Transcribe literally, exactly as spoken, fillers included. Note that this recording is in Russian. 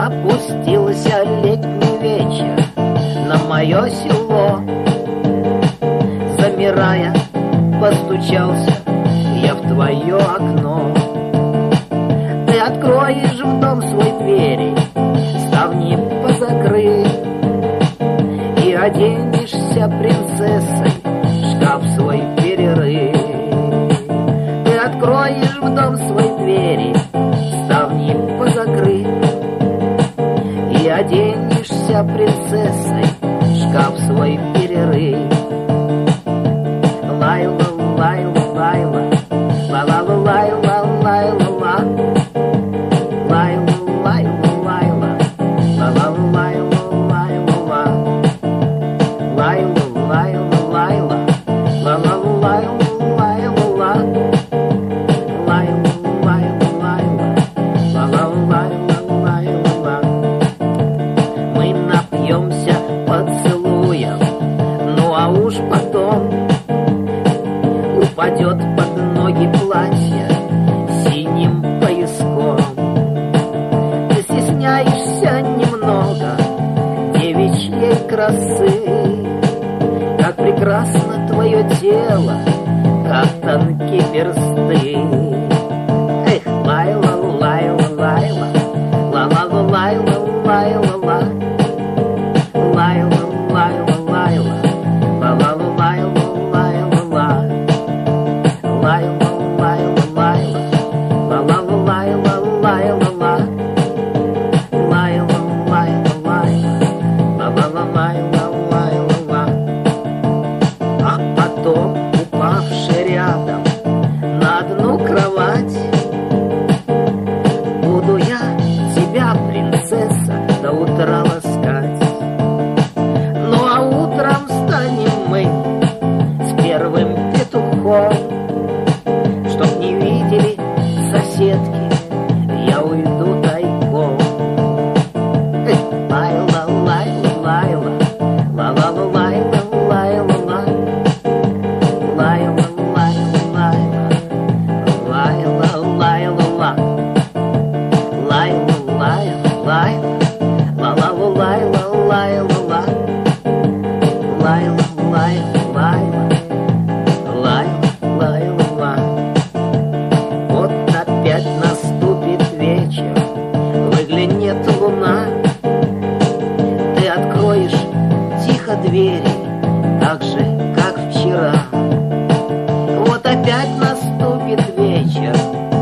Опустился летний вечер на мое село. Замирая, постучался я в твое окно. Ты откроешь в дом свой двери, ставни позакрыть, и оденешься принцессой, шкаф свой перерыв. Ты откроешь в дом свой двери, ставни позакрыть, и оденешься принцессой, шкаф свой перерыв. Лайла, лайла, лайла, ла-ла-ла, лайла, лайла, ла. Лайла, лайла, лайла, ла-ла-ла, лайла, лайла, ла. Лайла, лайла, лайла, ла-ла-ла, лайла, лайла, ла. Лайла, лайла, лайла, ла-ла-ла, лайла, лайла, ла. Мы напьемся поцелуем, ну а уж потом упадет под ноги платье синим пояском. Ты стесняешься немного девичьей красы, как прекрасно твое тело, как тонкие персты. Эх, лайла, лайла, лайла, ла-ла-ла, лайла, лайла, ла. Лайла, лайла, лайла, ла-ла-ла, лайла, лайла, ла. Лайла, лайла, лайла, ла-ла-ла, лайла, лайла, ла. Лайла, лайла, лайла, ла-ла-ла, лайла, лайла, ла. А потом, упавший рядом на одну кровать, буду я тебя, принцесса, до утра ласкать. Ну а утром станем мы с первым петухом. Чтоб не видели соседки, я уйду тайком. Эх, лайла, лайла, лайла, ла-ла-ла, лайла, лайла, ла. Лайла, лайла, лайла, лайла, лайла, ла. Лайла, лайла, лайла, ла-ла-ла, лайла, лайла, ла. Лайла, лайла, лайла, лайла, лайла, ла. Вот опять наступит вечер, выглянет луна. Ты откроешь тихо двери, так же, как вчера. Вот опять наступит вечер,